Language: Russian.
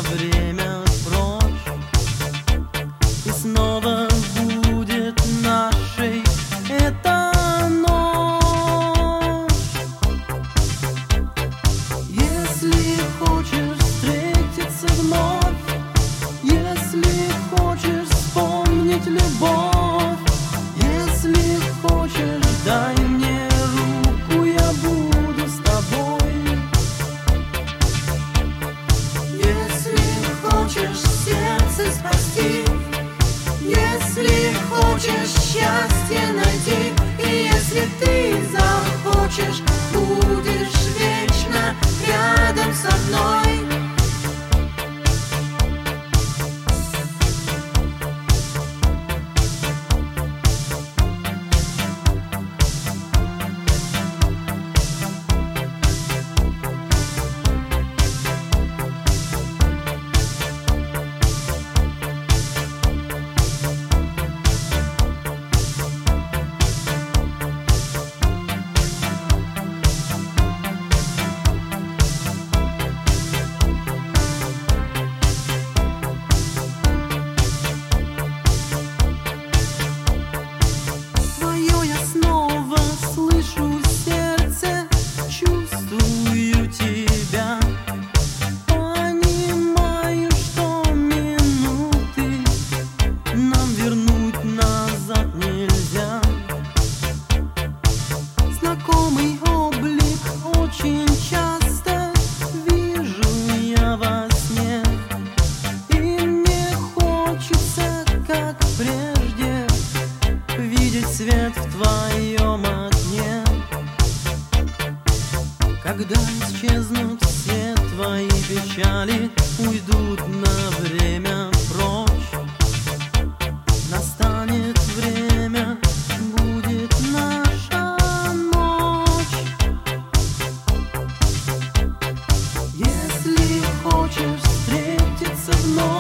время прочь, и снова будет нашей эта ночь. Если хочешь встретиться вновь, если хочешь вспомнить любовь, если хочешь, дай мне руку, я буду с тобой. Если хочешь сердце спасти, если хочешь счастье найти, и если ты захочешь, будешь вечно рядом со мной. Знакомый облик очень часто вижу я во сне, и мне хочется, как прежде, видеть свет в твоем окне. Когда исчезнут все твои печали, уйдут на время прочь, настанет время, будет наша ночь. Если хочешь встретиться вновь,